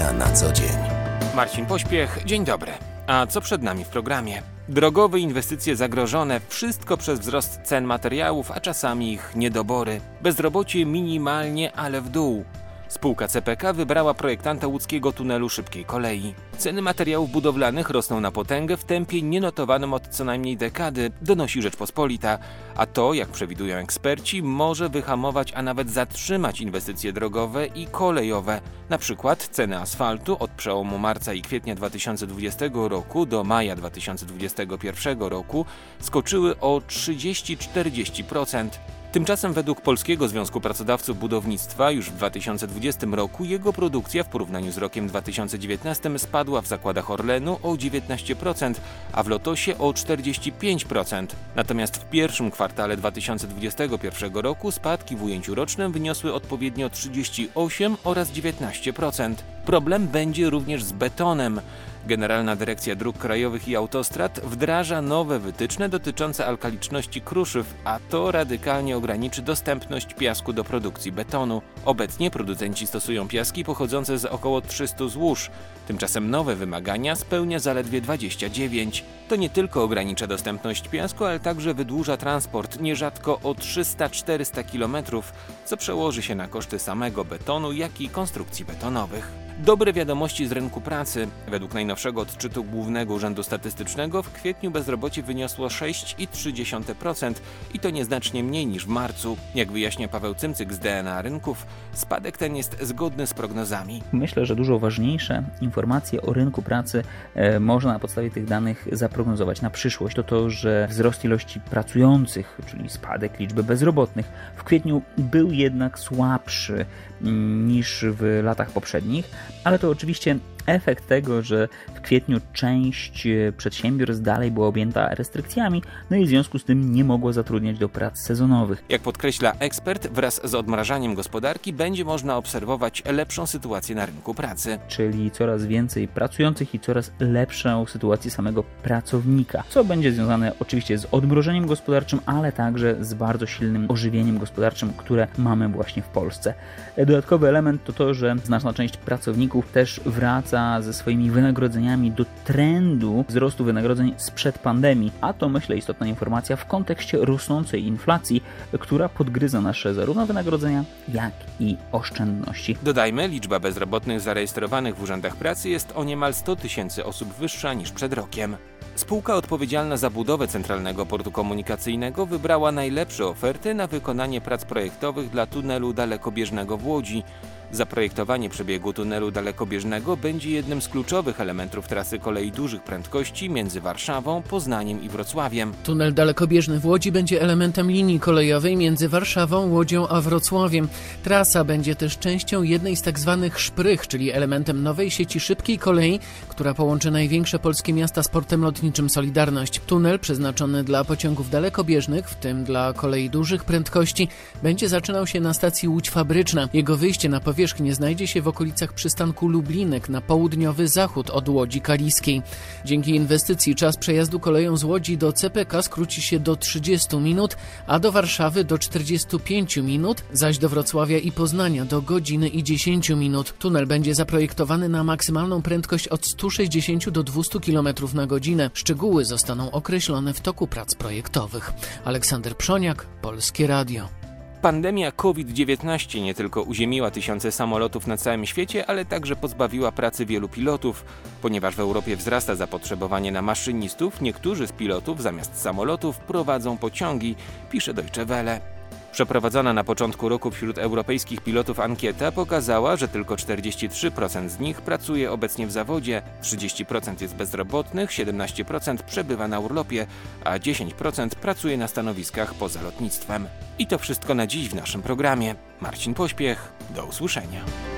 Media na co dzień. Marcin Pośpiech, dzień dobry. A co przed nami w programie? Drogowe inwestycje zagrożone, wszystko przez wzrost cen materiałów, a czasami ich niedobory. Bezrobocie minimalnie, ale w dół. Spółka CPK wybrała projektanta łódzkiego tunelu szybkiej kolei. Ceny materiałów budowlanych rosną na potęgę w tempie nienotowanym od co najmniej dekady, donosi Rzeczpospolita. A to, jak przewidują eksperci, może wyhamować, a nawet zatrzymać inwestycje drogowe i kolejowe. Na przykład ceny asfaltu od przełomu marca i kwietnia 2020 roku do maja 2021 roku skoczyły o 30-40%. Tymczasem według Polskiego Związku Pracodawców Budownictwa już w 2020 roku jego produkcja w porównaniu z rokiem 2019 spadła w zakładach Orlenu o 19%, a w Lotosie o 45%. Natomiast w pierwszym kwartale 2021 roku spadki w ujęciu rocznym wyniosły odpowiednio 38% oraz 19%. Problem będzie również z betonem. Generalna Dyrekcja Dróg Krajowych i Autostrad wdraża nowe wytyczne dotyczące alkaliczności kruszyw, a to radykalnie ograniczy dostępność piasku do produkcji betonu. Obecnie producenci stosują piaski pochodzące z około 300 złóż. Tymczasem nowe wymagania spełnia zaledwie 29. To nie tylko ogranicza dostępność piasku, ale także wydłuża transport nierzadko o 300-400 km, co przełoży się na koszty samego betonu, jak i konstrukcji betonowych. Dobre wiadomości z rynku pracy. Według najnowszego odczytu Głównego Urzędu Statystycznego w kwietniu bezrobocie wyniosło 6,3% i to nieznacznie mniej niż w marcu. Jak wyjaśnia Paweł Cymcyk z DNA Rynków, spadek ten jest zgodny z prognozami. Myślę, że dużo ważniejsze informacje o rynku pracy można na podstawie tych danych zaprognozować na przyszłość. To, że wzrost ilości pracujących, czyli spadek liczby bezrobotnych w kwietniu był jednak słabszy niż w latach poprzednich, ale to oczywiście efekt tego, że w kwietniu część przedsiębiorstw dalej była objęta restrykcjami, no i w związku z tym nie mogła zatrudniać do prac sezonowych. Jak podkreśla ekspert, wraz z odmrażaniem gospodarki będzie można obserwować lepszą sytuację na rynku pracy. Czyli coraz więcej pracujących i coraz lepszą sytuację samego pracownika, co będzie związane oczywiście z odmrożeniem gospodarczym, ale także z bardzo silnym ożywieniem gospodarczym, które mamy właśnie w Polsce. Dodatkowy element to, że znaczna część pracowników też wraca ze swoimi wynagrodzeniami do trendu wzrostu wynagrodzeń sprzed pandemii, a to myślę istotna informacja w kontekście rosnącej inflacji, która podgryza nasze zarówno wynagrodzenia, jak i oszczędności. Dodajmy, liczba bezrobotnych zarejestrowanych w urzędach pracy jest o niemal 100 000 osób wyższa niż przed rokiem. Spółka odpowiedzialna za budowę Centralnego Portu Komunikacyjnego wybrała najlepsze oferty na wykonanie prac projektowych dla tunelu dalekobieżnego w Łodzi. Zaprojektowanie przebiegu tunelu dalekobieżnego będzie jednym z kluczowych elementów trasy kolei dużych prędkości między Warszawą, Poznaniem i Wrocławiem. Tunel dalekobieżny w Łodzi będzie elementem linii kolejowej między Warszawą, Łodzią a Wrocławiem. Trasa będzie też częścią jednej z tzw. szprych, czyli elementem nowej sieci szybkiej kolei, która połączy największe polskie miasta z portem lotniczym Solidarność. Tunel przeznaczony dla pociągów dalekobieżnych, w tym dla kolei dużych prędkości, będzie zaczynał się na stacji Łódź Fabryczna. Jego wyjście na powierzchnię znajdzie się w okolicach przystanku Lublinek na południowy zachód od Łodzi Kaliskiej. Dzięki inwestycji czas przejazdu koleją z Łodzi do CPK skróci się do 30 minut, a do Warszawy do 45 minut, zaś do Wrocławia i Poznania do godziny i 10 minut. Tunel będzie zaprojektowany na maksymalną prędkość od 160 do 200 km na godzinę. Szczegóły zostaną określone w toku prac projektowych. Aleksander Przoniak, Polskie Radio. Pandemia COVID-19 nie tylko uziemiła tysiące samolotów na całym świecie, ale także pozbawiła pracy wielu pilotów. Ponieważ w Europie wzrasta zapotrzebowanie na maszynistów, niektórzy z pilotów zamiast samolotów prowadzą pociągi, pisze Deutsche Welle. Przeprowadzona na początku roku wśród europejskich pilotów ankieta pokazała, że tylko 43% z nich pracuje obecnie w zawodzie, 30% jest bezrobotnych, 17% przebywa na urlopie, a 10% pracuje na stanowiskach poza lotnictwem. I to wszystko na dziś w naszym programie. Marcin Pośpiech, do usłyszenia.